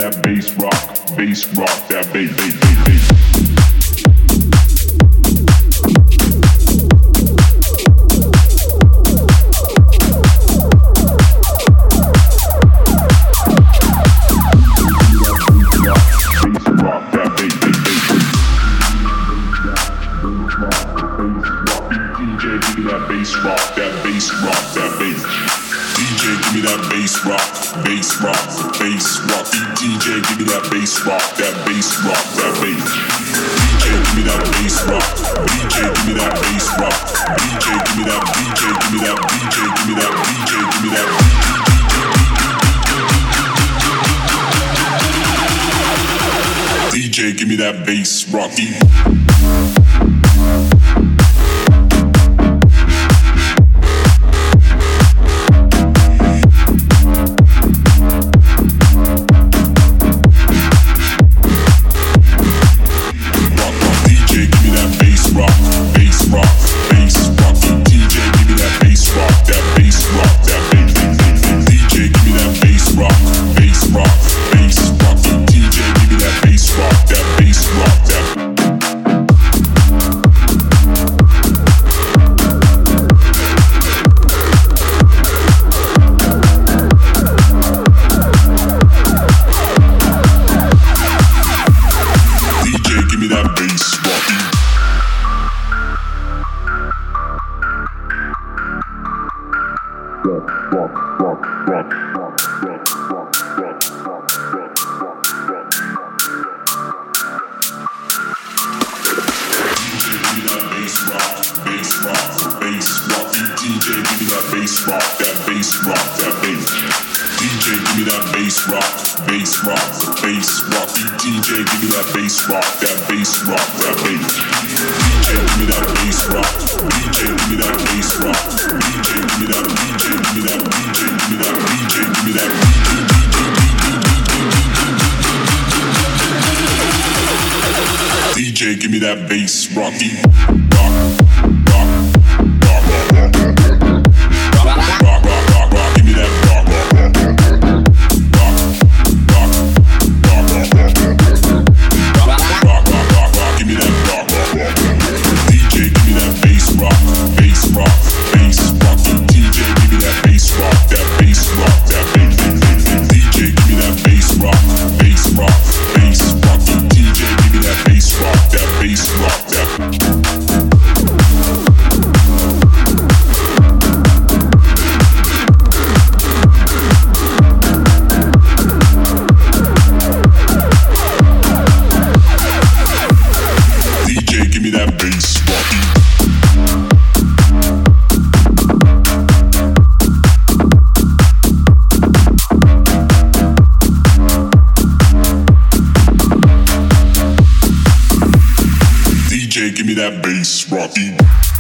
that bass rock, that bass. DJ, give me that bass rock, bass rock, bass rock. DJ, give me that bass rock, that bass rock, that bass. DJ, give me that bass rock. DJ, give me that bass rock. DJ, give me that. DJ, give me that. DJ, give me that. DJ, give me that. DJ, give me that bass rocky. DJ, give me that bass rocky. DJ, give me that bass rocky.